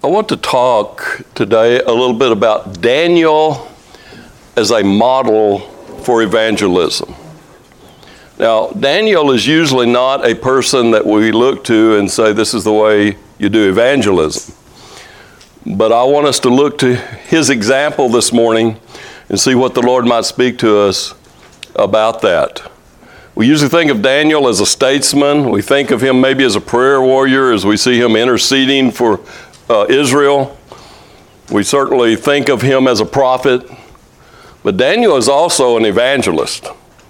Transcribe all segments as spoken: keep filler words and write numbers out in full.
I want to talk today a little bit about Daniel as a model for evangelism. Now, Daniel is usually not a person that we look to and say, this is the way you do evangelism. But I want us to look to his example this morning and see what the Lord might speak to us about that. We usually think of Daniel as a statesman. We think of him maybe as a prayer warrior as we see him interceding for uh, Israel. We certainly think of him as a prophet. But Daniel is also an evangelist.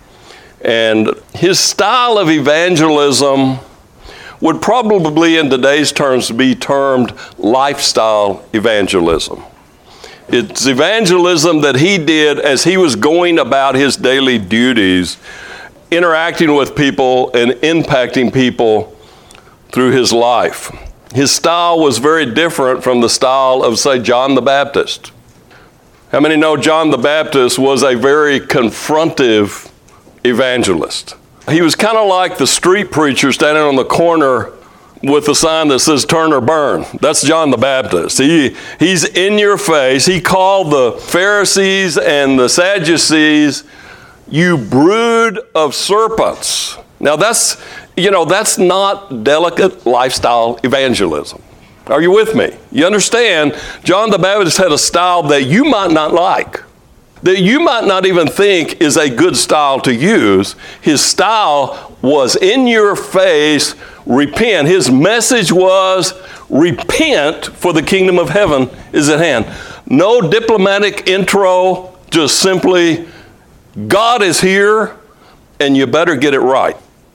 And his style of evangelism would probably in today's terms be termed lifestyle evangelism. It's evangelism that he did as he was going about his daily duties, interacting with people and impacting people through his life. His style was very different from the style of, say, John the Baptist. How many know John the Baptist was a very confrontive evangelist? He was kind of like the street preacher standing on the corner with a sign that says turn or burn. That's John the Baptist. He, he's in your face. He called the Pharisees and the Sadducees, you brood of serpents. Now that's, you know, that's not delicate lifestyle evangelism. Are you with me? You understand, John the Baptist had a style that you might not like, that you might not even think is a good style to use. His style was in your face, repent. His message was repent, for the kingdom of heaven is at hand. No diplomatic intro, just simply God is here and you better get it right.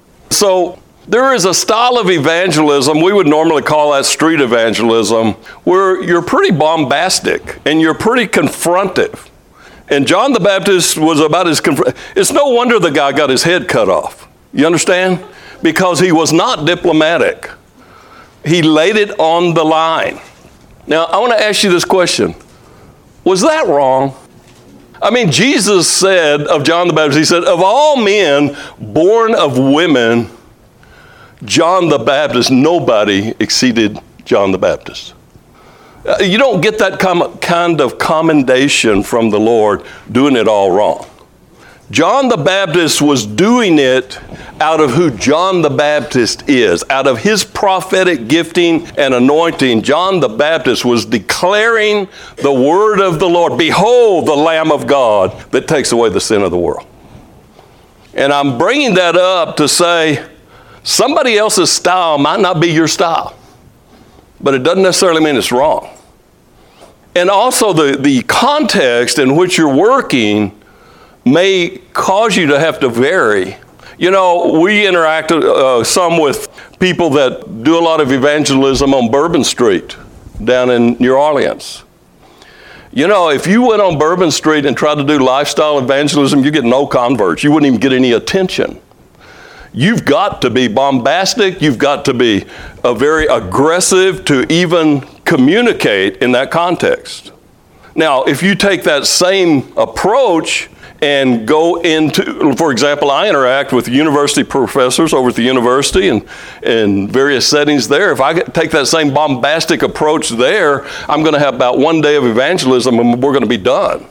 So there is a style of evangelism, we would normally call that street evangelism, where you're pretty bombastic and you're pretty confrontive. And John the Baptist was about as confront. It's no wonder the guy got his head cut off. You understand? Because he was not diplomatic. He laid it on the line. Now, I want to ask you this question. Was that wrong? I mean, Jesus said of John the Baptist, he said, of all men born of women, John the Baptist, nobody exceeded John the Baptist. Uh, you don't get that com- kind of commendation from the Lord doing it all wrong. John the Baptist was doing it out of who John the Baptist is. Out of his prophetic gifting and anointing, John the Baptist was declaring the word of the Lord. Behold, the Lamb of God that takes away the sin of the world. And I'm bringing that up to say somebody else's style might not be your style, but it doesn't necessarily mean it's wrong. And also the, the context in which you're working may cause you to have to vary. You know, we interact uh, some with people that do a lot of evangelism on Bourbon Street down in New Orleans. You know, if you went on Bourbon Street and tried to do lifestyle evangelism, you get no converts. You wouldn't even get any attention. You've got to be bombastic. You've got to be uh, very aggressive to even communicate in that context. Now, if you take that same approach and go into, for example, I interact with university professors over at the university and in various settings there. If I get, take that same bombastic approach there, I'm going to have about one day of evangelism and we're going to be done.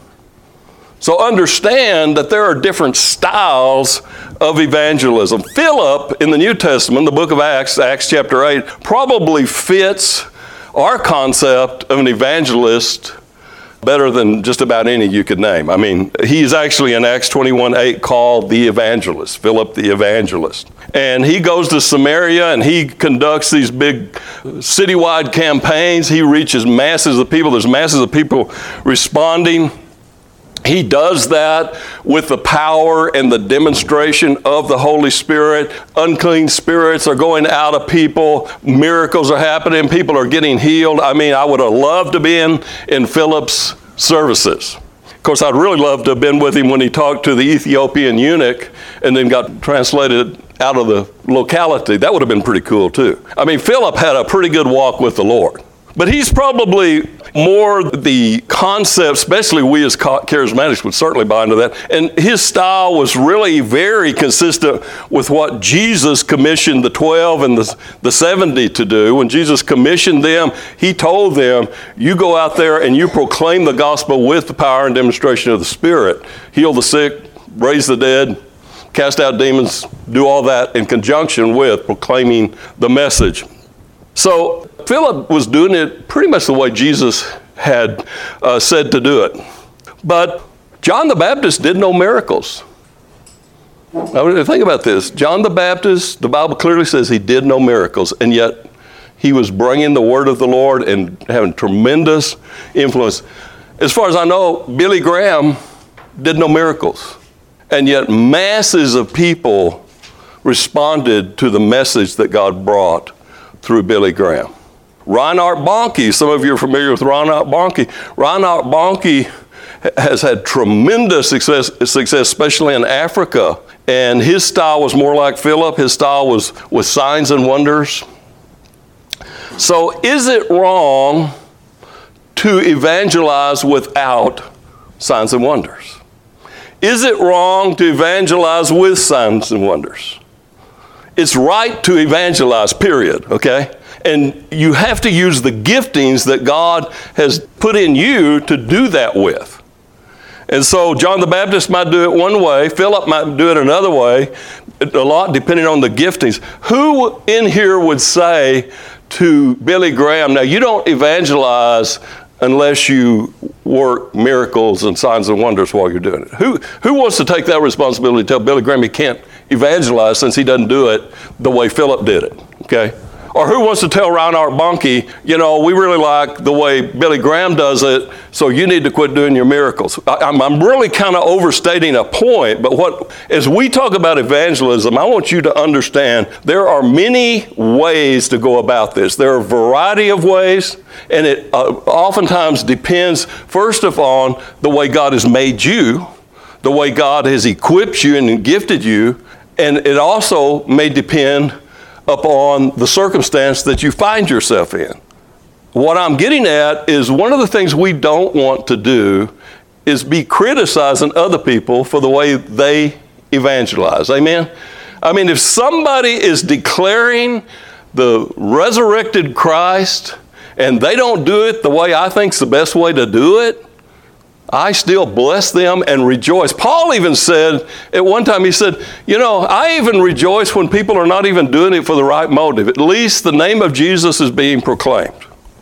So understand that there are different styles of evangelism. Philip in the New Testament, the book of Acts, Acts chapter eight, probably fits our concept of an evangelist better than just about any you could name. I mean, he's actually in Acts twenty-one eight called the evangelist, Philip the evangelist. And he goes to Samaria and he conducts these big citywide campaigns. He reaches masses of people. There's masses of people responding. He does that with the power and the demonstration of the Holy Spirit. Unclean spirits are going out of people. Miracles are happening. People are getting healed. I mean, I would have loved to be in, in Philip's services. Of course, I'd really love to have been with him when he talked to the Ethiopian eunuch and then got translated out of the locality. That would have been pretty cool too. I mean, Philip had a pretty good walk with the Lord. But he's probably more the concept, especially we as charismatics would certainly buy into that. And his style was really very consistent with what Jesus commissioned the twelve and the, the seventy to do. When Jesus commissioned them, he told them, you go out there and you proclaim the gospel with the power and demonstration of the Spirit. Heal the sick, raise the dead, cast out demons, do all that in conjunction with proclaiming the message. So Philip was doing it pretty much the way Jesus had uh, said to do it. But John the Baptist did no miracles. Now, think about this. John the Baptist, the Bible clearly says he did no miracles, and yet he was bringing the word of the Lord and having tremendous influence. As far as I know, Billy Graham did no miracles, and yet masses of people responded to the message that God brought through Billy Graham. Reinhard Bonnke, some of you are familiar with Reinhard Bonnke. Reinhard Bonnke has had tremendous success, success, especially in Africa. And his style was more like Philip. His style was with signs and wonders. So is it wrong to evangelize without signs and wonders? Is it wrong to evangelize with signs and wonders? It's right to evangelize, period, okay? And you have to use the giftings that God has put in you to do that with. And so John the Baptist might do it one way, Philip might do it another way, a lot depending on the giftings. Who in here would say to Billy Graham, now you don't evangelize unless you work miracles and signs and wonders while you're doing it? Who, who wants to take that responsibility to tell Billy Graham he can't evangelize since he doesn't do it the way Philip did it, okay? Or who wants to tell Reinhard Bonnke, you know, we really like the way Billy Graham does it, so you need to quit doing your miracles. I, I'm, I'm really kind of overstating a point, but what, as we talk about evangelism, I want you to understand there are many ways to go about this. There are a variety of ways, and it uh, oftentimes depends, first of all, the way God has made you, the way God has equipped you and gifted you, and it also may depend upon the circumstance that you find yourself in. What I'm getting at is one of the things we don't want to do is be criticizing other people for the way they evangelize. Amen? I mean, if somebody is declaring the resurrected Christ and they don't do it the way I think's the best way to do it, I still bless them and rejoice. Paul even said, at one time he said, you know, I even rejoice when people are not even doing it for the right motive. At least the name of Jesus is being proclaimed.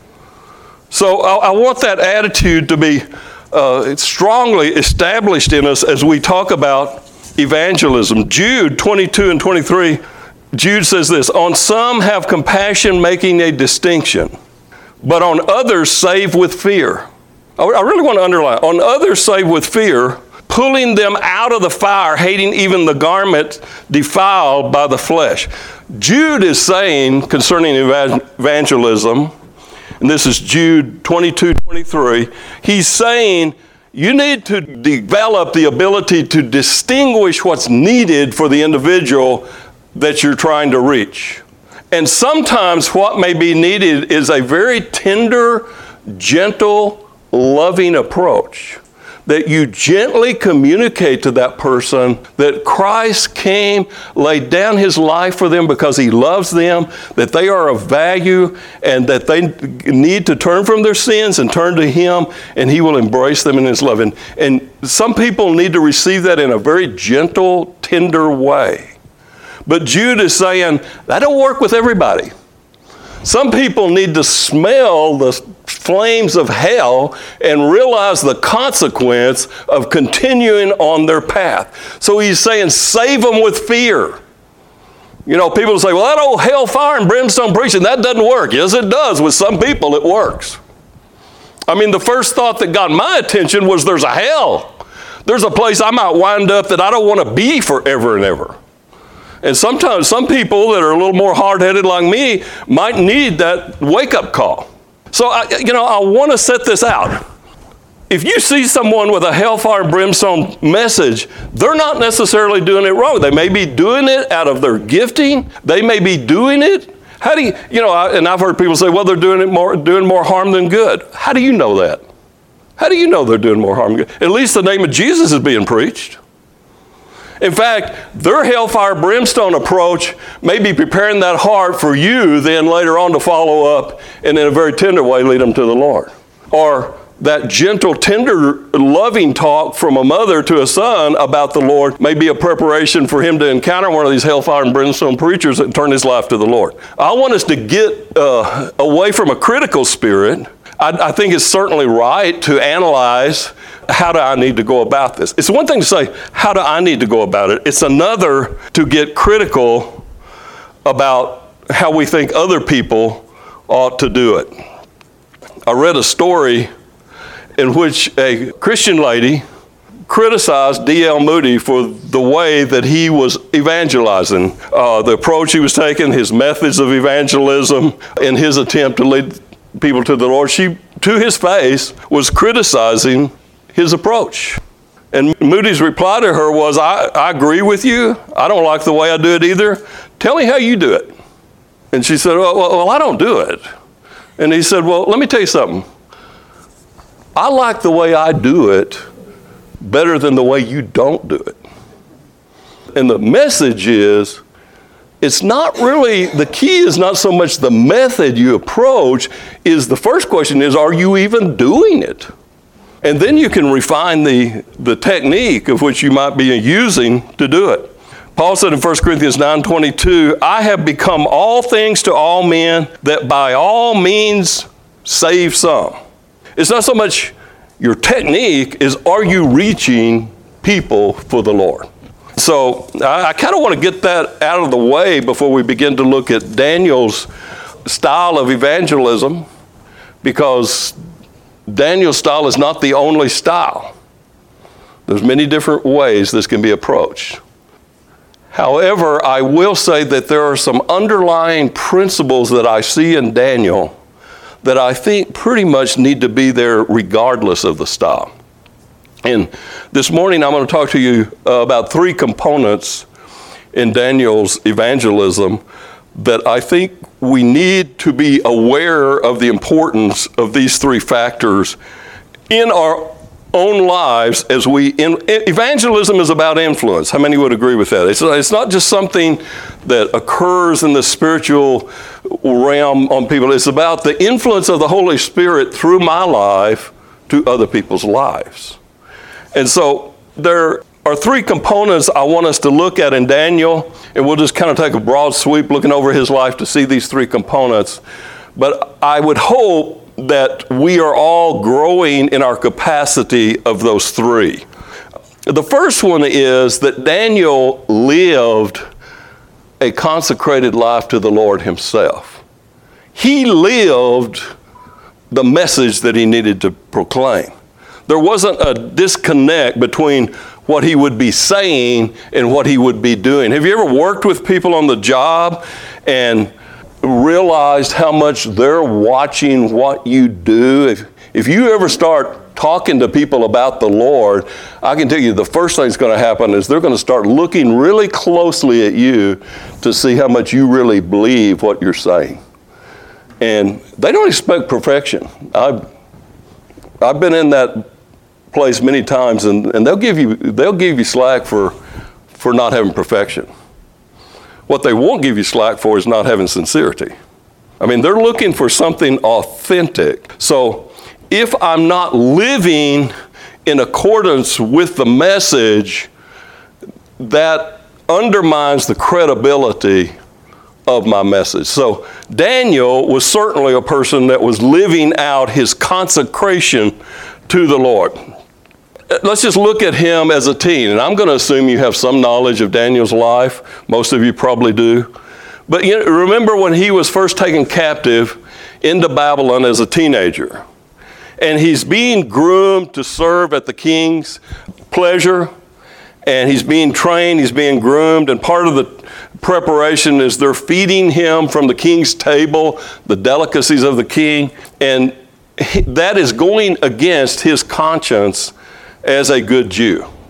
So I, I want that attitude to be uh, strongly established in us as we talk about evangelism. Jude twenty-two and twenty-three, Jude says this, on some have compassion making a distinction, but on others save with fear. I really want to underline, on others save with fear, pulling them out of the fire, hating even the garment defiled by the flesh. Jude is saying concerning evangelism, and this is Jude twenty-two, twenty-three, he's saying you need to develop the ability to distinguish what's needed for the individual that you're trying to reach. And sometimes what may be needed is a very tender, gentle, loving approach, that you gently communicate to that person that Christ came, laid down his life for them because he loves them, that they are of value, and that they need to turn from their sins and turn to him, and he will embrace them in his love. And, and some people need to receive that in a very gentle, tender way. But Jude is saying, that don't work with everybody. Some people need to smell the flames of hell and realize the consequence of continuing on their path. So he's saying, save them with fear. You know, people say, well, that old hellfire and brimstone preaching, that doesn't work. Yes, it does. With some people, it works. I mean, the first thought that got my attention was there's a hell. There's a place I might wind up that I don't want to be forever and ever. And sometimes some people that are a little more hard-headed like me might need that wake-up call. So, I, you know, I want to set this out. If you see someone with a hellfire and brimstone message, they're not necessarily doing it wrong. They may be doing it out of their gifting. They may be doing it How do you, you know, I, and I've heard people say, well, they're doing it more, doing more harm than good. How do you know that? How do you know they're doing more harm than good? At least the name of Jesus is being preached. In fact, their hellfire brimstone approach may be preparing that heart for you then later on to follow up and in a very tender way lead them to the Lord. Or that gentle, tender, loving talk from a mother to a son about the Lord may be a preparation for him to encounter one of these hellfire and brimstone preachers and turn his life to the Lord. I want us to get uh, away from a critical spirit. I, I think it's certainly right to analyze, how do I need to go about this? It's one thing to say, how do I need to go about it? It's another to get critical about how we think other people ought to do it. I read a story in which a Christian lady criticized D L Moody for the way that he was evangelizing, uh, the approach he was taking, his methods of evangelism, in his attempt to lead people to the Lord. She, to his face, was criticizing his approach. And Moody's reply to her was, I, I agree with you. I don't like the way I do it either. Tell me how you do it. And she said, well, well, well I don't do it. And he said, well, let me tell you something. I like the way I do it better than the way you don't do it. And the message is, it's not really, the key is not so much the method you approach, is the first question is, are you even doing it? And then you can refine the, the technique of which you might be using to do it. Paul said in First Corinthians nine twenty-two, I have become all things to all men, that by all means save some. It's not so much your technique, is are you reaching people for the Lord? So I, I kind of want to get that out of the way before we begin to look at Daniel's style of evangelism, because Daniel's style is not the only style. There's many different ways this can be approached. However, I will say that there are some underlying principles that I see in Daniel that I think pretty much need to be there regardless of the style. And this morning I'm going to talk to you uh, about three components in Daniel's evangelism that I think we need to be aware of the importance of these three factors in our own lives as we, in, evangelism is about influence. How many would agree with that? It's, it's not just something that occurs in the spiritual realm on people. It's about the influence of the Holy Spirit through my life to other people's lives. And so there are three components I want us to look at in Daniel, and we'll just kind of take a broad sweep looking over his life to see these three components. But I would hope that we are all growing in our capacity of those three. The first one is that Daniel lived a consecrated life to the Lord himself. He lived the message that he needed to proclaim. There wasn't a disconnect between what he would be saying and what he would be doing. Have you ever worked with people on the job and realized how much they're watching what you do? If, if you ever start talking to people about the Lord, I can tell you the first thing that's going to happen is they're going to start looking really closely at you to see how much you really believe what you're saying. And they don't expect perfection. I've, I've been in that place many times, and, and they'll give you they'll give you slack for for not having perfection. What they won't give you slack for is not having sincerity. I mean, they're looking for something authentic. So if I'm not living in accordance with the message, that undermines the credibility of my message. So Daniel was certainly a person that was living out his consecration to the Lord. Let's just look at him as a teen, and I'm going to assume you have some knowledge of Daniel's life. Most of you probably do. But you know, remember when he was first taken captive into Babylon as a teenager, and he's being groomed to serve at the king's pleasure, and he's being trained, he's being groomed, and part of the preparation is they're feeding him from the king's table, the delicacies of the king, and that is going against his conscience as a good Jew.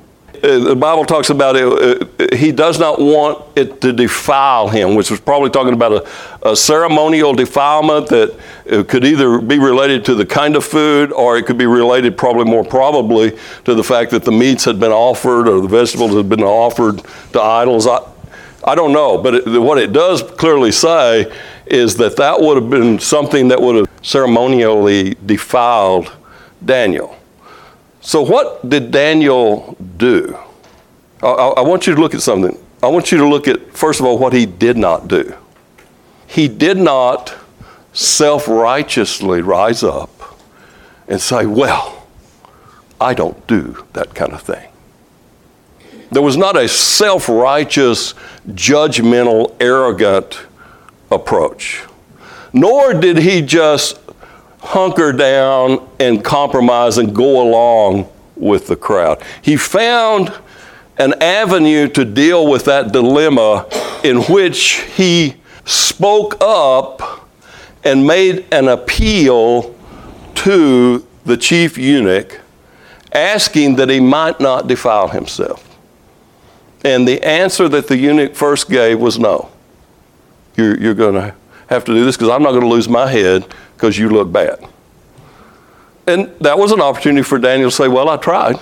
the Bible talks about it, he does not want it to defile him, which was probably talking about a, a ceremonial defilement that could either be related to the kind of food, or it could be related probably more probably to the fact that the meats had been offered or the vegetables had been offered to idols. I, I don't know, but it, what it does clearly say is that that would have been something that would have ceremonially defiled Daniel. So what did Daniel do? I, I want you to look at something. I want you to look at, first of all, what he did not do. He did not self-righteously rise up and say, well, I don't do that kind of thing. There was not a self-righteous, judgmental, arrogant approach. Nor did he just hunker down and compromise and go along with the crowd. He found an avenue to deal with that dilemma in which he spoke up and made an appeal to the chief eunuch, asking that he might not defile himself. And the answer that the eunuch first gave was no. You're, you're going to have to do this because I'm not going to lose my head because you look bad. And that was an opportunity for Daniel to say, well, I tried.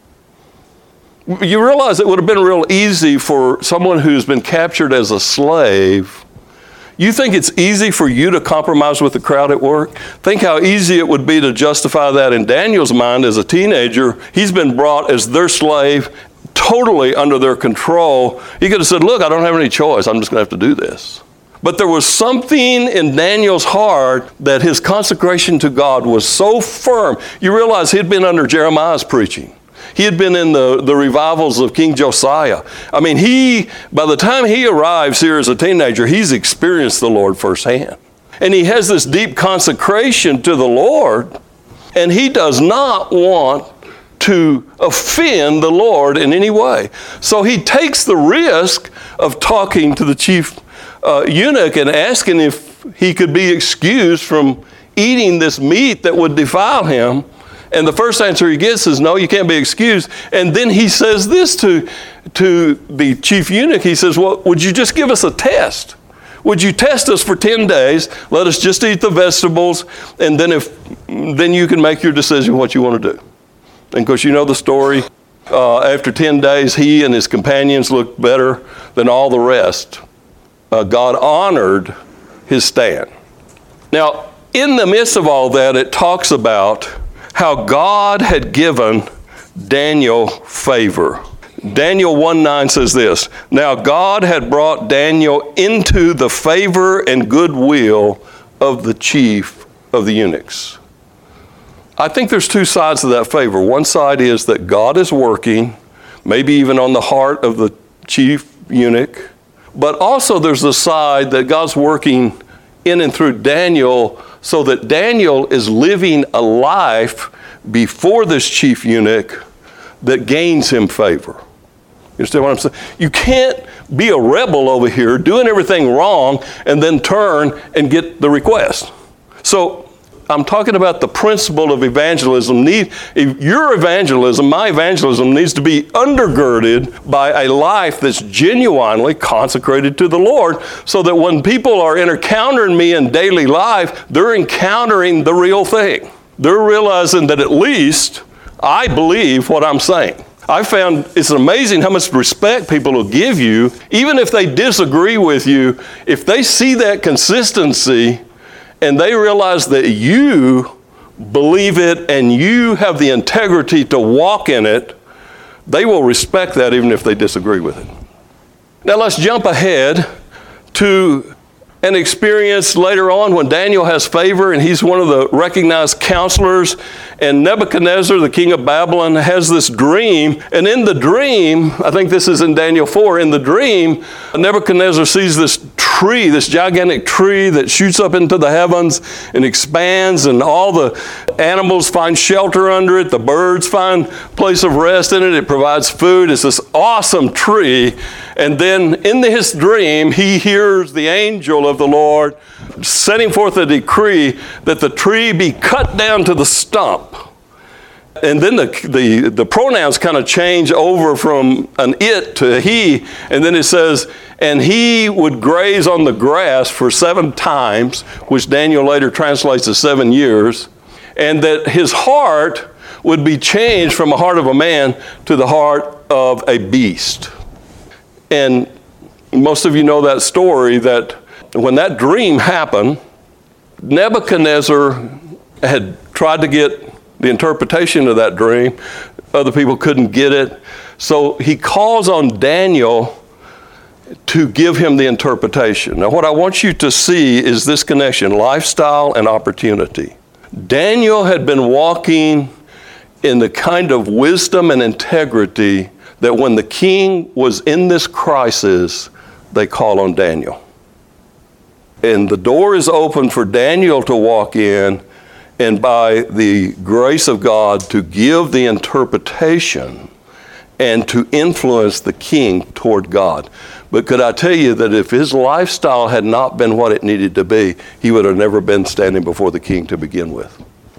You realize it would have been real easy for someone who's been captured as a slave. You think it's easy for you to compromise with the crowd at work? Think how easy it would be to justify that in Daniel's mind as a teenager. He's been brought as their slave, totally under their control. He could have said, look, I don't have any choice. I'm just going to have to do this. But there was something in Daniel's heart that his consecration to God was so firm. You realize he'd been under Jeremiah's preaching. He had been in the, the revivals of King Josiah. I mean, he, by the time he arrives here as a teenager, he's experienced the Lord firsthand. And he has this deep consecration to the Lord, and he does not want to offend the Lord in any way. So he takes the risk of talking to the chief uh, eunuch and asking if he could be excused from eating this meat that would defile him. And the first answer he gets is, no, you can't be excused. And then he says this to, to the chief eunuch. He says, well, would you just give us a test? Would you test us for ten days? Let us just eat the vegetables, and then if then you can make your decision what you want to do. And of course, you know the story. Uh, after ten days, he and his companions looked better than all the rest. Uh, God honored his stand. Now, in the midst of all that, it talks about how God had given Daniel favor. Daniel one nine says this, now God had brought Daniel into the favor and goodwill of the chief of the eunuchs. I think there's two sides to that favor. One side is that God is working, maybe even on the heart of the chief eunuch, but also there's the side that God's working in and through Daniel so that Daniel is living a life before this chief eunuch that gains him favor. You understand what I'm saying? You can't be a rebel over here doing everything wrong and then turn and get the request. So I'm talking about the principle of evangelism. Need, if your evangelism, my evangelism, needs to be undergirded by a life that's genuinely consecrated to the Lord, so that when people are encountering me in daily life, they're encountering the real thing. They're realizing that at least I believe what I'm saying. I found it's amazing how much respect people will give you, even if they disagree with you. If they see that consistency and they realize that you believe it and you have the integrity to walk in it, they will respect that even if they disagree with it. Now let's jump ahead to an experience later on when Daniel has favor and he's one of the recognized counselors, and Nebuchadnezzar, the king of Babylon, has this dream. And in the dream, I think this is in Daniel four, in the dream, Nebuchadnezzar sees this tree, this gigantic tree that shoots up into the heavens and expands, and all the animals find shelter under it. The birds find place of rest in it. It provides food. It's this awesome tree. And then in his dream, he hears the angel of the Lord setting forth a decree that the tree be cut down to the stump. and then the, the, the pronouns kind of change over from an it to a he, and then it says, and he would graze on the grass for seven times, which Daniel later translates as seven years, and that his heart would be changed from a heart of a man to the heart of a beast. And most of you know that story, that when that dream happened, Nebuchadnezzar had tried to get the interpretation of that dream. Other people couldn't get it. So he calls on Daniel to give him the interpretation. Now, what I want you to see is this connection, lifestyle and opportunity. Daniel had been walking in the kind of wisdom and integrity that when the king was in this crisis, they call on Daniel. And the door is open for Daniel to walk in, and by the grace of God to give the interpretation and to influence the king toward God. But could I tell you that if his lifestyle had not been what it needed to be, he would have never been standing before the king to begin with.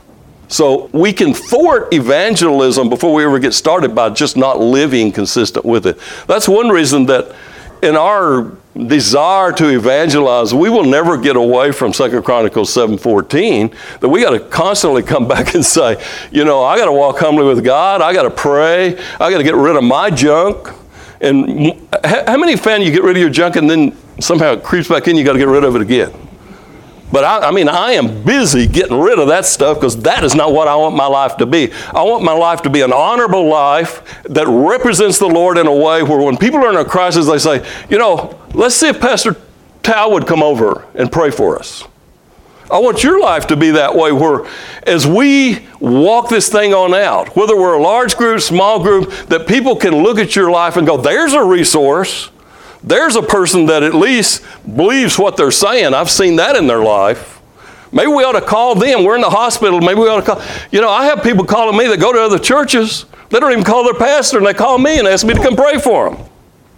So we can thwart evangelism before we ever get started by just not living consistent with it. That's one reason that in our desire to evangelize, we will never get away from Second Chronicles seven fourteen, that we got to constantly come back and say, you know, I got to walk humbly with God. I got to pray. I got to get rid of my junk. And how many fan you get rid of your junk and then somehow it creeps back in, you got to get rid of it again? But I, I mean, I am busy getting rid of that stuff because that is not what I want my life to be. I want my life to be an honorable life that represents the Lord in a way where when people are in a crisis, they say, you know, let's see if Pastor Tal would come over and pray for us. I want your life to be that way, where as we walk this thing on out, whether we're a large group, small group, that people can look at your life and go, there's a resource. There's a person that at least believes what they're saying. I've seen that in their life. Maybe we ought to call them. We're in the hospital. Maybe we ought to call. You know, I have people calling me that go to other churches. They don't even call their pastor, and they call me and ask me to come pray for them.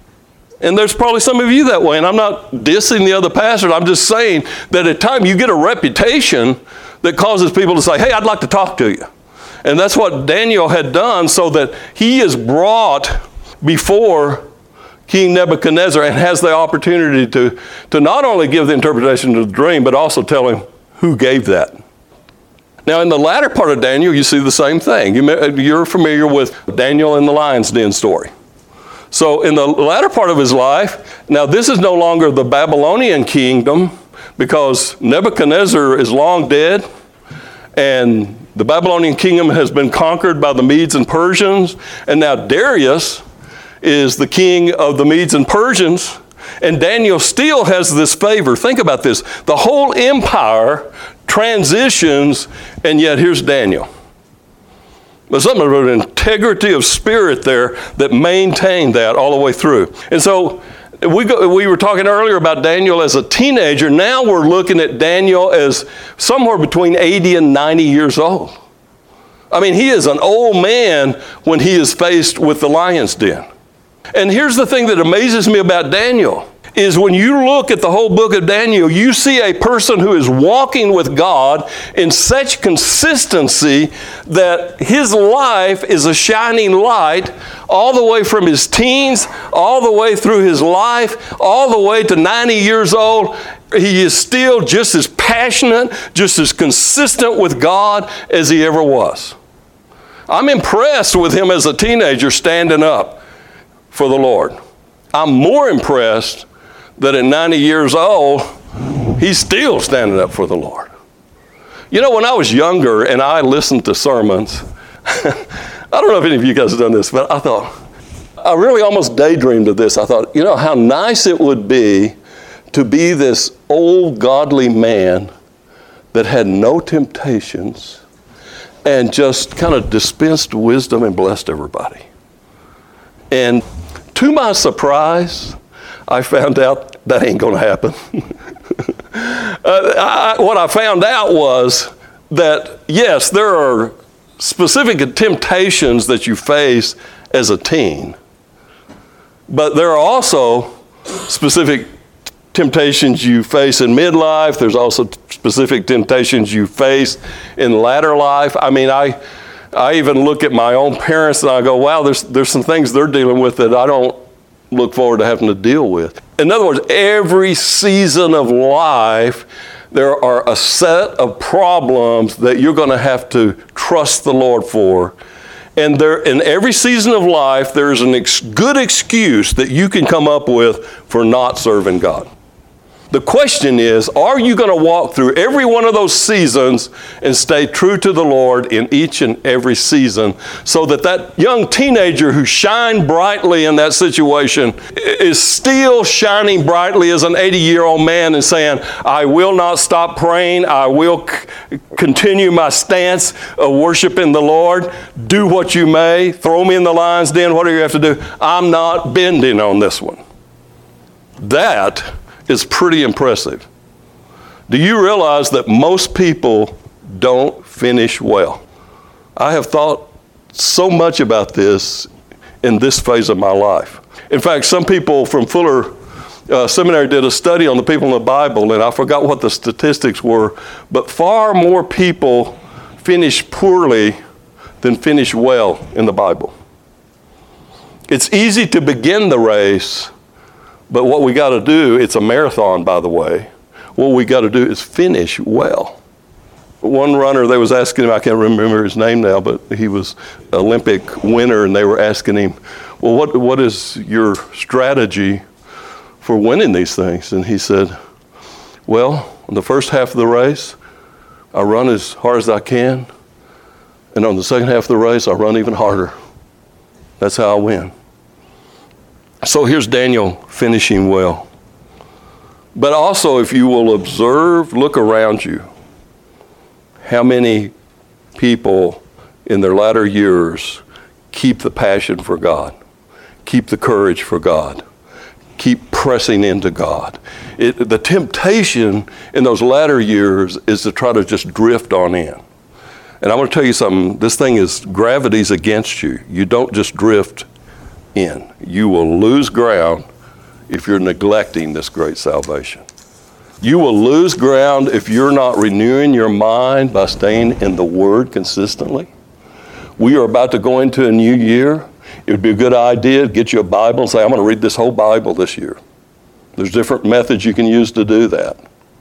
And there's probably some of you that way, and I'm not dissing the other pastors. I'm just saying that at times you get a reputation that causes people to say, hey, I'd like to talk to you. And that's what Daniel had done, so that he is brought before King Nebuchadnezzar and has the opportunity to, to not only give the interpretation of the dream, but also tell him who gave that. Now, in the latter part of Daniel, you see the same thing. You, you're familiar with Daniel in the lion's den story. So in the latter part of his life, now this is no longer the Babylonian kingdom, because Nebuchadnezzar is long dead, and the Babylonian kingdom has been conquered by the Medes and Persians, and now Darius is the king of the Medes and Persians, and Daniel still has this favor. Think about this. The whole empire transitions, and yet here's Daniel. There's something about an integrity of spirit there that maintained that all the way through. And so we, go, we were talking earlier about Daniel as a teenager. Now we're looking at Daniel as somewhere between eighty and ninety years old. I mean, he is an old man when he is faced with the lion's den. And here's the thing that amazes me about Daniel, is when you look at the whole book of Daniel, you see a person who is walking with God in such consistency that his life is a shining light all the way from his teens, all the way through his life, all the way to ninety years old. He is still just as passionate, just as consistent with God as he ever was. I'm impressed with him as a teenager standing up for the Lord. I'm more impressed that at ninety years old, he's still standing up for the Lord. You know, when I was younger and I listened to sermons, I don't know if any of you guys have done this, but I thought, I really almost daydreamed of this. I thought, you know, how nice it would be to be this old godly man that had no temptations and just kind of dispensed wisdom and blessed everybody. And to my surprise, I found out that ain't going to happen. uh, I, what I found out was that, yes, there are specific temptations that you face as a teen, but there are also specific temptations you face in midlife. There's also specific temptations you face in latter life. I mean, I I even look at my own parents and I go, wow, there's, there's some things they're dealing with that I don't look forward to having to deal with. In other words, every season of life, there are a set of problems that you're going to have to trust the Lord for. And there, in every season of life, there's a ex- good excuse that you can come up with for not serving God. The question is, are you going to walk through every one of those seasons and stay true to the Lord in each and every season, so that that young teenager who shined brightly in that situation is still shining brightly as an eighty-year-old man and saying, I will not stop praying, I will c- continue my stance of worshiping the Lord, do what you may, throw me in the lion's den, whatever you have to do, I'm not bending on this one. That is pretty impressive. Do you realize that most people don't finish well? I have thought so much about this in this phase of my life. In fact, some people from Fuller uh, Seminary did a study on the people in the Bible, and I forgot what the statistics were, but far more people finish poorly than finish well in the Bible. It's easy to begin the race, but what we got to do, it's a marathon, by the way. What we got to do is finish well. One runner, they was asking him, I can't remember his name now, but he was Olympic winner, and they were asking him, well, what what is your strategy for winning these things? And he said, well, in the first half of the race, I run as hard as I can, and on the second half of the race, I run even harder. That's how I win. So here's Daniel finishing well. But also, if you will observe, look around you, how many people in their latter years keep the passion for God, keep the courage for God, keep pressing into God. It, the temptation in those latter years is to try to just drift on in. And I'm going to tell you something, this thing is, gravity's against you. You don't just drift in. You will lose ground if you're neglecting this great salvation. You will lose ground if you're not renewing your mind by staying in the Word consistently. We are about to go into a new year. It would be a good idea to get you a Bible and say, I'm going to read this whole Bible this year. There's different methods you can use to do that.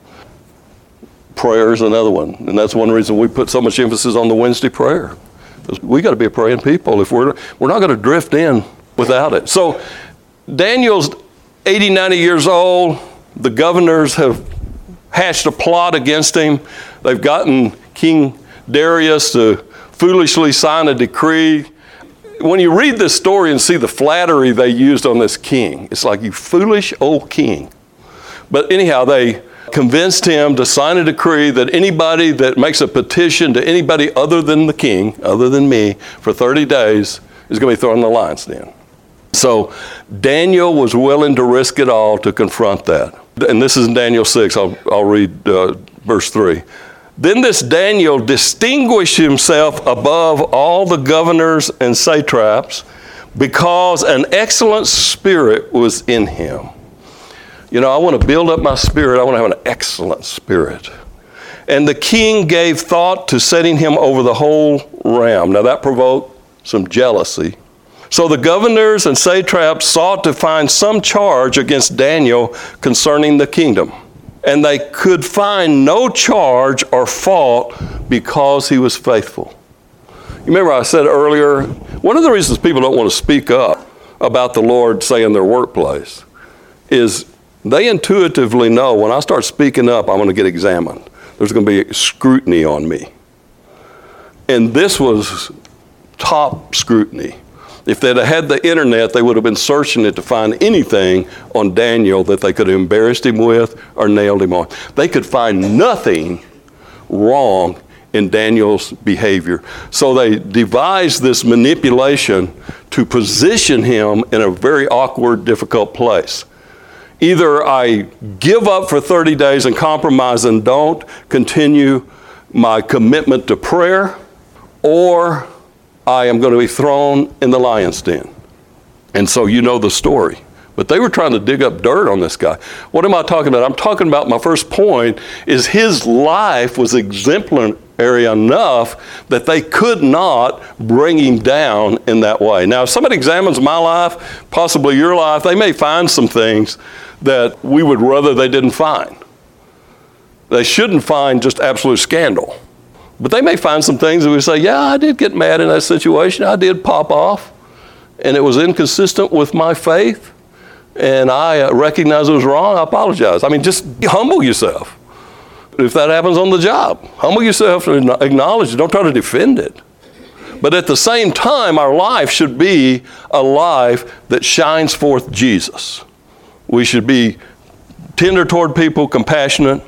Prayer is another one, and that's one reason we put so much emphasis on the Wednesday prayer. We got to be a praying people. If we're we're not going to drift in without it. So Daniel's eighty, ninety years old. The governors have hatched a plot against him. They've gotten King Darius to foolishly sign a decree. When you read this story and see the flattery they used on this king, it's like, you foolish old king. But anyhow, they convinced him to sign a decree that anybody that makes a petition to anybody other than the king, other than me, for thirty days is going to be thrown in the lion's den. So Daniel was willing to risk it all to confront that. And this is in Daniel six. I'll, I'll read uh, verse three. Then this Daniel distinguished himself above all the governors and satraps because an excellent spirit was in him. You know, I want to build up my spirit. I want to have an excellent spirit. And the king gave thought to setting him over the whole realm. Now that provoked some jealousy. So the governors and satraps sought to find some charge against Daniel concerning the kingdom. And they could find no charge or fault because he was faithful. You remember I said earlier, one of the reasons people don't want to speak up about the Lord, say in their workplace, is they intuitively know when I start speaking up, I'm going to get examined. There's going to be scrutiny on me. And this was top scrutiny. If they'd have had the internet, they would have been searching it to find anything on Daniel that they could have embarrassed him with or nailed him on. They could find nothing wrong in Daniel's behavior. So they devised this manipulation to position him in a very awkward, difficult place. Either I give up for thirty days and compromise and don't continue my commitment to prayer, or I am going to be thrown in the lion's den. And so you know the story. But they were trying to dig up dirt on this guy. What am I talking about? I'm talking about, my first point is his life was exemplar, area enough that they could not bring him down in that way. Now, if somebody examines my life, possibly your life, they may find some things that we would rather they didn't find. They shouldn't find just absolute scandal. But they may find some things that we say, yeah, I did get mad in that situation. I did pop off. And it was inconsistent with my faith. And I uh, recognize it was wrong. I apologize. I mean, just humble yourself. If that happens on the job, humble yourself and acknowledge it. Don't try to defend it. But at the same time, our life should be a life that shines forth Jesus. We should be tender toward people, compassionate.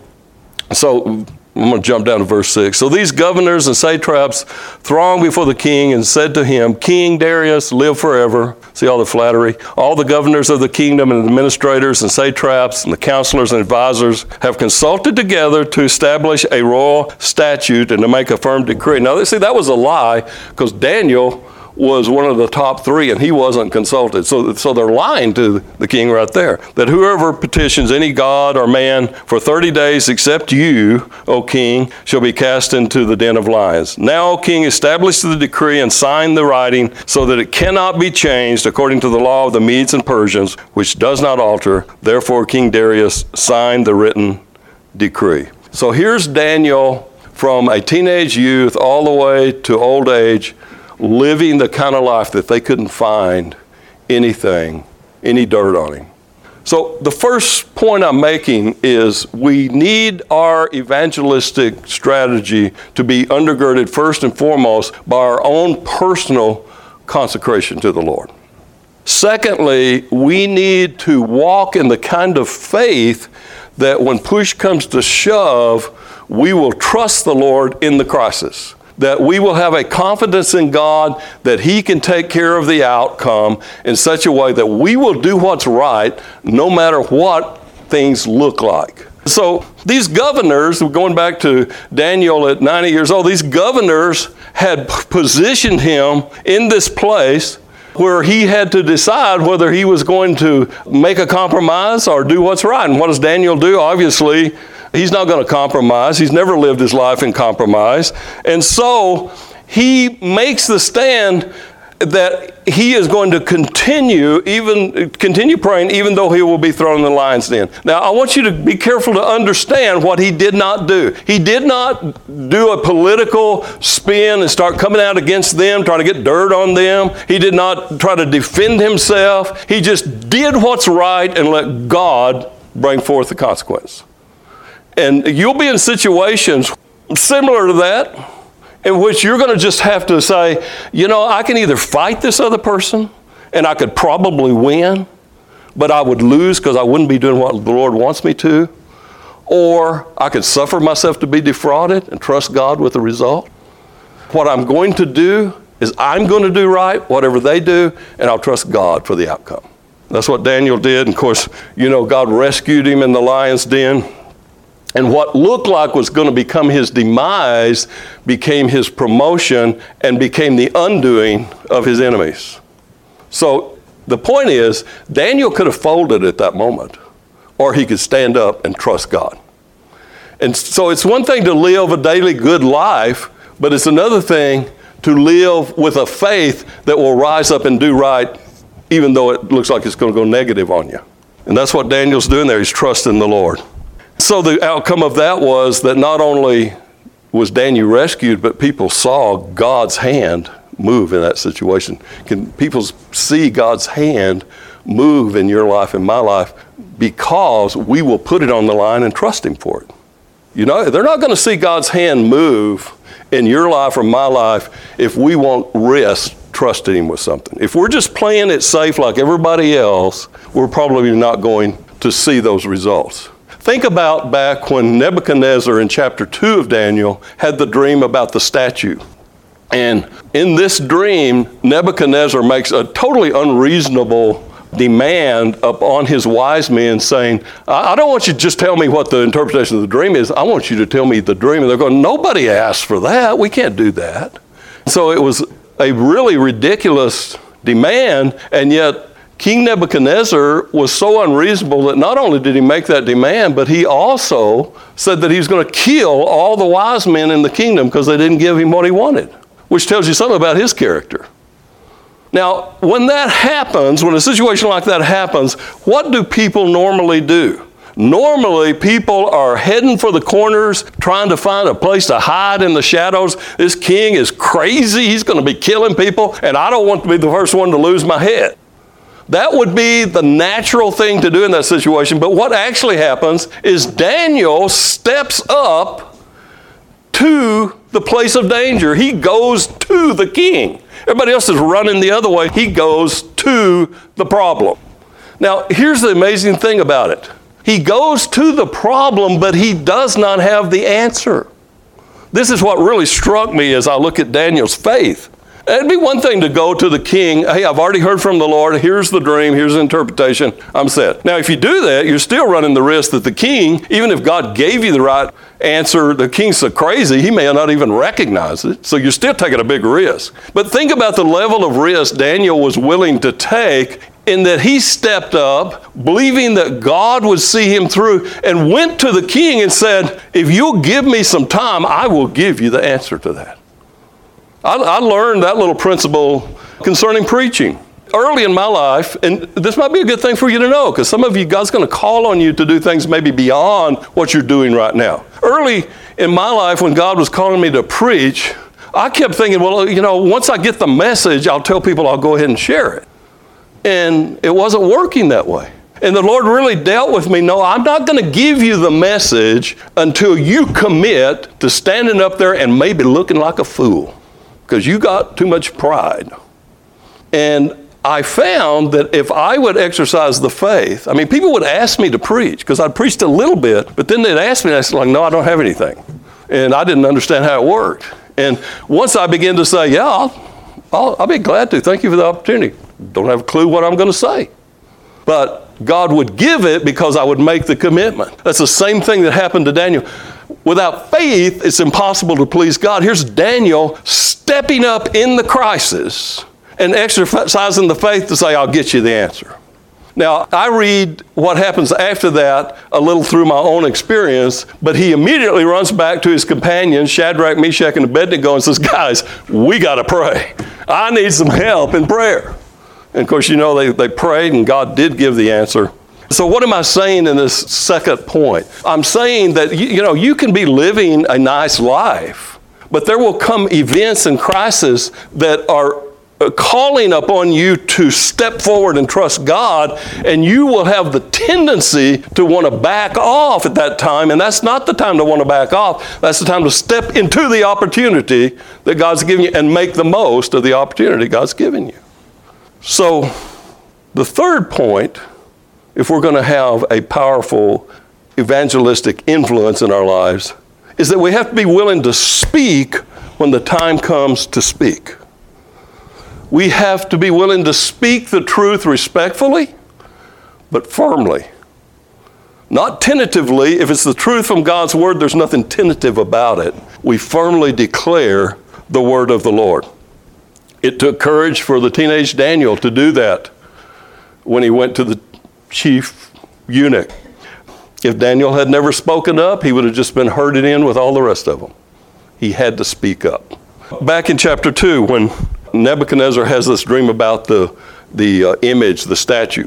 So I'm going to jump down to verse six. So these governors and satraps thronged before the king and said to him, King Darius, live forever. See all the flattery? All the governors of the kingdom and administrators and satraps and the counselors and advisors have consulted together to establish a royal statute and to make a firm decree. Now, see, that was a lie because Daniel was one of the top three and he wasn't consulted. So, so they're lying to the king right there, that whoever petitions any god or man for thirty days except you, O king, shall be cast into the den of lions. Now, O king, establish the decree and sign the writing so that it cannot be changed according to the law of the Medes and Persians, which does not alter. Therefore, King Darius signed the written decree. So here's Daniel from a teenage youth all the way to old age, living the kind of life that they couldn't find anything, any dirt on him. So the first point I'm making is we need our evangelistic strategy to be undergirded first and foremost by our own personal consecration to the Lord. Secondly, we need to walk in the kind of faith that when push comes to shove, we will trust the Lord in the crisis. That we will have a confidence in God that He can take care of the outcome in such a way that we will do what's right no matter what things look like. So these governors, going back to Daniel at ninety years old, these governors had positioned him in this place where he had to decide whether he was going to make a compromise or do what's right. And what does Daniel do? Obviously, he's not going to compromise. He's never lived his life in compromise. And so he makes the stand that he is going to continue, even continue praying, even though he will be thrown in the lion's den. Now, I want you to be careful to understand what he did not do. He did not do a political spin and start coming out against them, trying to get dirt on them. He did not try to defend himself. He just did what's right and let God bring forth the consequence. And you'll be in situations similar to that, in which you're going to just have to say, you know, I can either fight this other person, and I could probably win, but I would lose because I wouldn't be doing what the Lord wants me to, or I could suffer myself to be defrauded and trust God with the result. What I'm going to do is I'm going to do right, whatever they do, and I'll trust God for the outcome. That's what Daniel did. And of course, you know, God rescued him in the lion's den. And what looked like was going to become his demise became his promotion and became the undoing of his enemies. So the point is, Daniel could have folded at that moment, or he could stand up and trust God. And so it's one thing to live a daily good life, but it's another thing to live with a faith that will rise up and do right, even though it looks like it's going to go negative on you. And that's what Daniel's doing there. He's trusting the Lord. So the outcome of that was that not only was Daniel rescued, but people saw God's hand move in that situation. Can people see God's hand move in your life and my life because we will put it on the line and trust Him for it? You know, they're not going to see God's hand move in your life or my life if we won't risk trusting Him with something. If we're just playing it safe like everybody else, we're probably not going to see those results. Think about back when Nebuchadnezzar in chapter two of Daniel had the dream about the statue. And in this dream, Nebuchadnezzar makes a totally unreasonable demand upon his wise men saying, I don't want you to just tell me what the interpretation of the dream is. I want you to tell me the dream. And they're going, nobody asked for that. We can't do that. So it was a really ridiculous demand, and yet King Nebuchadnezzar was so unreasonable that not only did he make that demand, but he also said that he was going to kill all the wise men in the kingdom because they didn't give him what he wanted, which tells you something about his character. Now, when that happens, when a situation like that happens, what do people normally do? Normally, people are heading for the corners, trying to find a place to hide in the shadows. This king is crazy. He's going to be killing people, and I don't want to be the first one to lose my head. That would be the natural thing to do in that situation. But what actually happens is Daniel steps up to the place of danger. He goes to the king. Everybody else is running the other way. He goes to the problem. Now, here's the amazing thing about it. He goes to the problem, but he does not have the answer. This is what really struck me as I look at Daniel's faith. It'd be one thing to go to the king, hey, I've already heard from the Lord, here's the dream, here's the interpretation, I'm set. Now, if you do that, you're still running the risk that the king, even if God gave you the right answer, the king's so crazy, he may not even recognize it, so you're still taking a big risk. But think about the level of risk Daniel was willing to take in that he stepped up, believing that God would see him through, and went to the king and said, if you'll give me some time, I will give you the answer to that. I, I learned that little principle concerning preaching early in my life, and this might be a good thing for you to know, because some of you, God's going to call on you to do things maybe beyond what you're doing right now. Early in my life, when God was calling me to preach, I kept thinking, well, you know, once I get the message, I'll tell people I'll go ahead and share it. And it wasn't working that way. And the Lord really dealt with me, no, I'm not going to give you the message until you commit to standing up there and maybe looking like a fool, because you got too much pride. And I found that if I would exercise the faith, I mean, people would ask me to preach, because I'd preached a little bit, but then they'd ask me, and I said, like, no, I don't have anything. And I didn't understand how it worked. And once I began to say, yeah, I'll, I'll, I'll be glad to. Thank you for the opportunity. Don't have a clue what I'm going to say. But God would give it because I would make the commitment. That's the same thing that happened to Daniel. Without faith, it's impossible to please God. Here's Daniel stepping up in the crisis and exercising the faith to say, I'll get you the answer. Now, I read what happens after that a little through my own experience, but he immediately runs back to his companions, Shadrach, Meshach, and Abednego, and says, guys, we got to pray. I need some help in prayer. And of course, you know, they, they prayed and God did give the answer. So what am I saying in this second point? I'm saying that, you, you know, you can be living a nice life, but there will come events and crises that are calling upon you to step forward and trust God, and you will have the tendency to want to back off at that time, and that's not the time to want to back off. That's the time to step into the opportunity that God's given you and make the most of the opportunity God's given you. So the third point, if we're going to have a powerful evangelistic influence in our lives, is that we have to be willing to speak when the time comes to speak. We have to be willing to speak the truth respectfully, but firmly. Not tentatively. If it's the truth from God's word, there's nothing tentative about it. We firmly declare the word of the Lord. It took courage for the teenage Daniel to do that when he went to the chief eunuch. If Daniel had never spoken up, he would have just been herded in with all the rest of them. He had to speak up. Back in chapter two, when Nebuchadnezzar has this dream about the, the uh, image, the statue,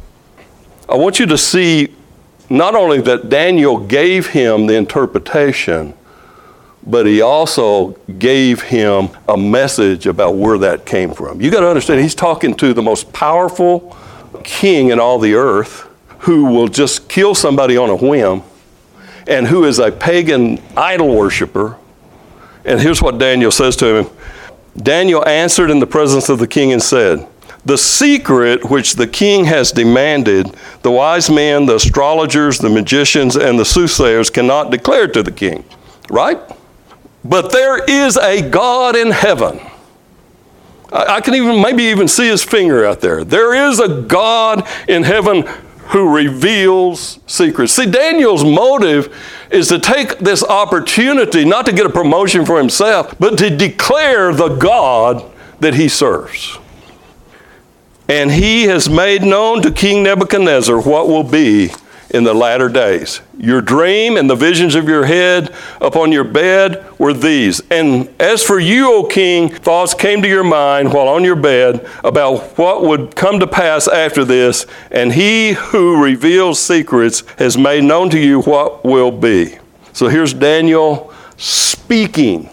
I want you to see not only that Daniel gave him the interpretation, but he also gave him a message about where that came from. You got to understand, he's talking to the most powerful king in all the earth, who will just kill somebody on a whim, and who is a pagan idol worshiper. And here's what Daniel says to him. Daniel answered in the presence of the king and said, the secret which the king has demanded, the wise men, the astrologers, the magicians, and the soothsayers cannot declare to the king. Right? But there is a God in heaven. I, I can even maybe even see his finger out there. There is a God in heaven who reveals secrets. See, Daniel's motive is to take this opportunity not to get a promotion for himself, but to declare the God that he serves. And he has made known to King Nebuchadnezzar what will be in the latter days. Your dream and the visions of your head upon your bed were these. And as for you, O king, thoughts came to your mind while on your bed about what would come to pass after this. And he who reveals secrets has made known to you what will be. So here's Daniel speaking.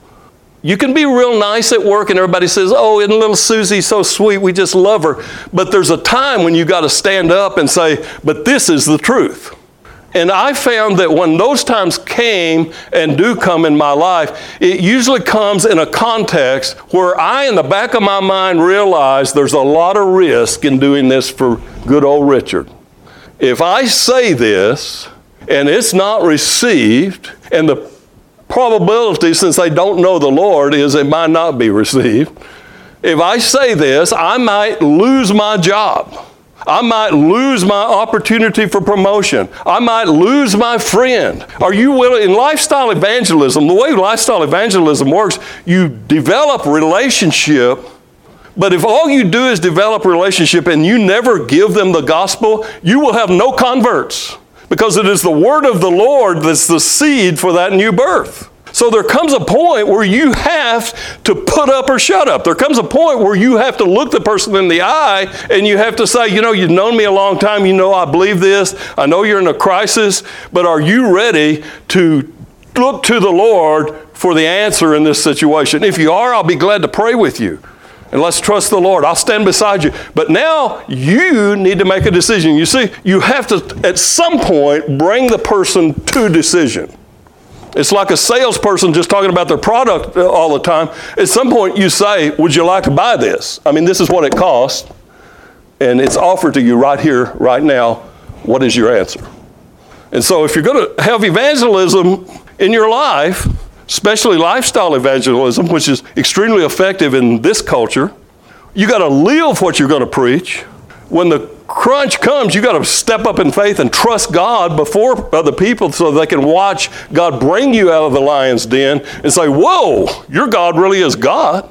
You can be real nice at work and everybody says, oh, isn't little Susie so sweet? We just love her. But there's a time when you got to stand up and say, but this is the truth. And I found that when those times came and do come in my life, it usually comes in a context where I, in the back of my mind, realize there's a lot of risk in doing this for good old Richard. If I say this and it's not received, and the probability, since they don't know the Lord, is it might not be received. If I say this, I might lose my job. I might lose my opportunity for promotion. I might lose my friend. Are you willing? In lifestyle evangelism, the way lifestyle evangelism works, you develop relationship, but if all you do is develop relationship and you never give them the gospel, you will have no converts. Because it is the word of the Lord that's the seed for that new birth. So there comes a point where you have to put up or shut up. There comes a point where you have to look the person in the eye and you have to say, you know, you've known me a long time. You know I believe this. I know you're in a crisis. But are you ready to look to the Lord for the answer in this situation? If you are, I'll be glad to pray with you. And let's trust the Lord. I'll stand beside you. But now you need to make a decision. You see, you have to, at some point, bring the person to decision. It's like a salesperson just talking about their product all the time. At some point, you say, would you like to buy this? I mean, this is what it costs. And it's offered to you right here, right now. What is your answer? And so if you're going to have evangelism in your life, especially lifestyle evangelism, which is extremely effective in this culture, you got to live what you're going to preach. When the crunch comes, you got to step up in faith and trust God before other people so they can watch God bring you out of the lion's den and say, whoa, your God really is God.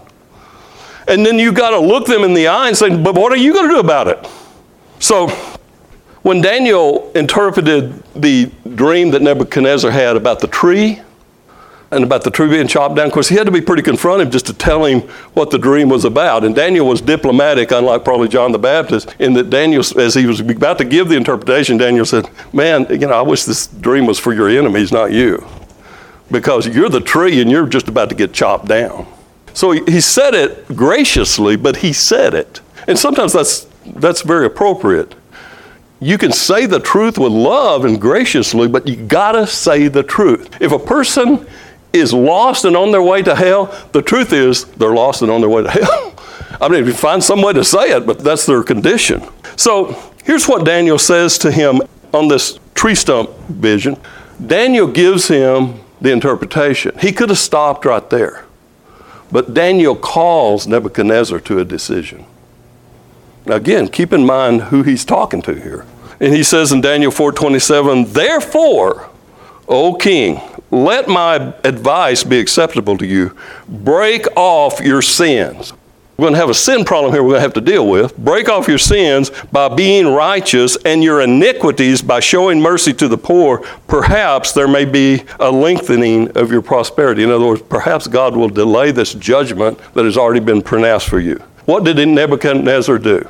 And then you got to look them in the eye and say, but what are you going to do about it? So when Daniel interpreted the dream that Nebuchadnezzar had about the tree, and about the tree being chopped down. Of course, he had to be pretty confrontive just to tell him what the dream was about. And Daniel was diplomatic, unlike probably John the Baptist, in that Daniel, as he was about to give the interpretation, Daniel said, man, you know, I wish this dream was for your enemies, not you. Because you're the tree and you're just about to get chopped down. So he, he said it graciously, but he said it. And sometimes that's that's very appropriate. You can say the truth with love and graciously, but you gotta say the truth. If a person is lost and on their way to hell, the truth is they're lost and on their way to hell. I mean, if you find some way to say it, but that's their condition. So here's what Daniel says to him on this tree stump vision. Daniel gives him the interpretation. He could have stopped right there, but Daniel calls Nebuchadnezzar to a decision. Now again, keep in mind who he's talking to here. And he says in Daniel four twenty-seven, therefore, O king, let my advice be acceptable to you. Break off your sins. We're going to have a sin problem here we're going to have to deal with. Break off your sins by being righteous and your iniquities by showing mercy to the poor. Perhaps there may be a lengthening of your prosperity. In other words, perhaps God will delay this judgment that has already been pronounced for you. What did Nebuchadnezzar do?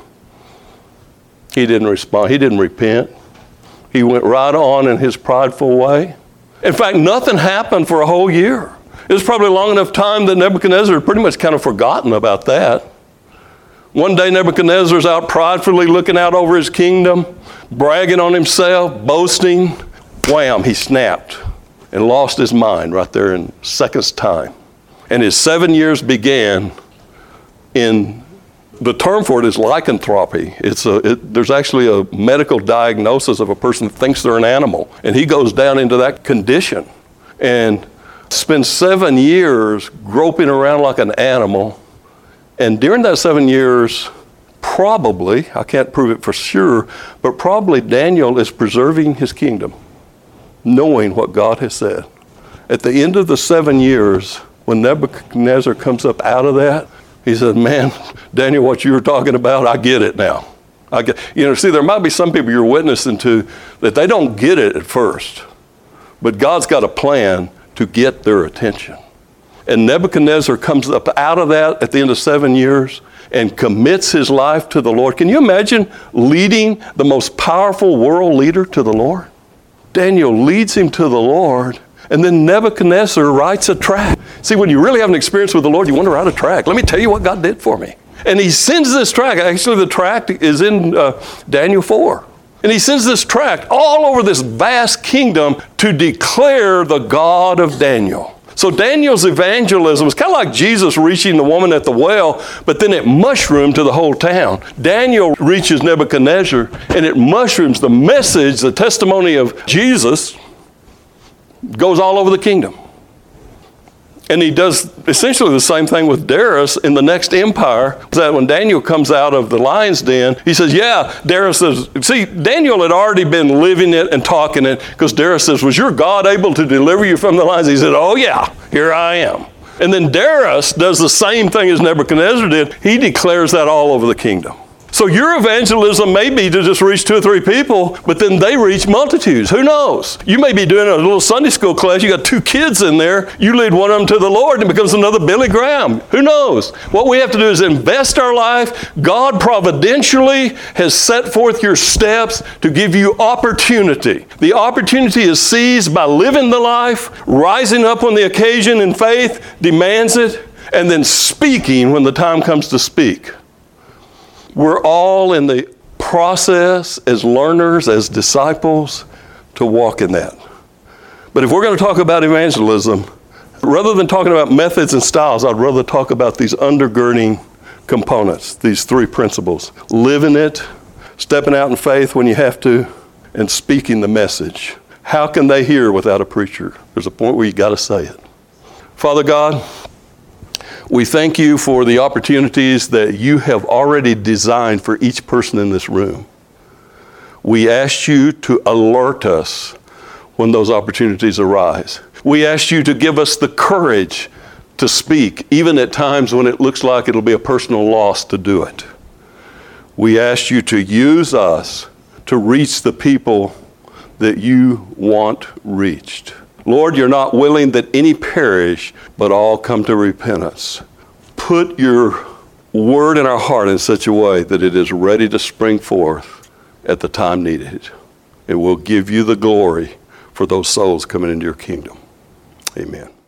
He didn't respond. He didn't repent. He went right on in his prideful way. In fact, nothing happened for a whole year. It was probably long enough time that Nebuchadnezzar had pretty much kind of forgotten about that. One day Nebuchadnezzar's out pridefully looking out over his kingdom, bragging on himself, boasting. Wham, he snapped and lost his mind right there in seconds time. And his seven years began in, the term for it is lycanthropy. It's a, it, there's actually a medical diagnosis of a person that thinks they're an animal. And he goes down into that condition and spends seven years groping around like an animal. And during that seven years, probably, I can't prove it for sure, but probably Daniel is preserving his kingdom, knowing what God has said. At the end of the seven years, when Nebuchadnezzar comes up out of that, He said, man, Daniel, what you were talking about, I get it now. I get, you know, see, there might be some people you're witnessing to that they don't get it at first, but God's got a plan to get their attention. And Nebuchadnezzar comes up out of that at the end of seven years and commits his life to the Lord. Can you imagine leading the most powerful world leader to the Lord? Daniel leads him to the Lord, and then Nebuchadnezzar writes a tract. See, when you really have an experience with the Lord, you want to write a tract. Let me tell you what God did for me. And he sends this tract. Actually, the tract is in uh, Daniel four. And he sends this tract all over this vast kingdom to declare the God of Daniel. So Daniel's evangelism was kind of like Jesus reaching the woman at the well, but then it mushroomed to the whole town. Daniel reaches Nebuchadnezzar, and it mushrooms. The message, the testimony of Jesus goes all over the kingdom. And he does essentially the same thing with Darius in the next empire. That when Daniel comes out of the lion's den, he says, yeah, Darius says, see, Daniel had already been living it and talking it, because Darius says, was your God able to deliver you from the lions? He said, oh yeah, here I am. And then Darius does the same thing as Nebuchadnezzar did. He declares that all over the kingdom. So your evangelism may be to just reach two or three people, but then they reach multitudes. Who knows? You may be doing a little Sunday school class. You got two kids in there. You lead one of them to the Lord, and it becomes another Billy Graham. Who knows? What we have to do is invest our life. God providentially has set forth your steps to give you opportunity. The opportunity is seized by living the life, rising up when the occasion in faith demands it, and then speaking when the time comes to speak. We're all in the process as learners, as disciples, to walk in that. But if we're going to talk about evangelism, rather than talking about methods and styles, I'd rather talk about these undergirding components, these three principles. Living it, stepping out in faith when you have to, and speaking the message. How can they hear without a preacher? There's a point where you got to say it. Father God, we thank you for the opportunities that you have already designed for each person in this room. We ask you to alert us when those opportunities arise. We ask you to give us the courage to speak, even at times when it looks like it'll be a personal loss to do it. We ask you to use us to reach the people that you want reached. Lord, you're not willing that any perish, but all come to repentance. Put your word in our heart in such a way that it is ready to spring forth at the time needed. It will give you the glory for those souls coming into your kingdom. Amen.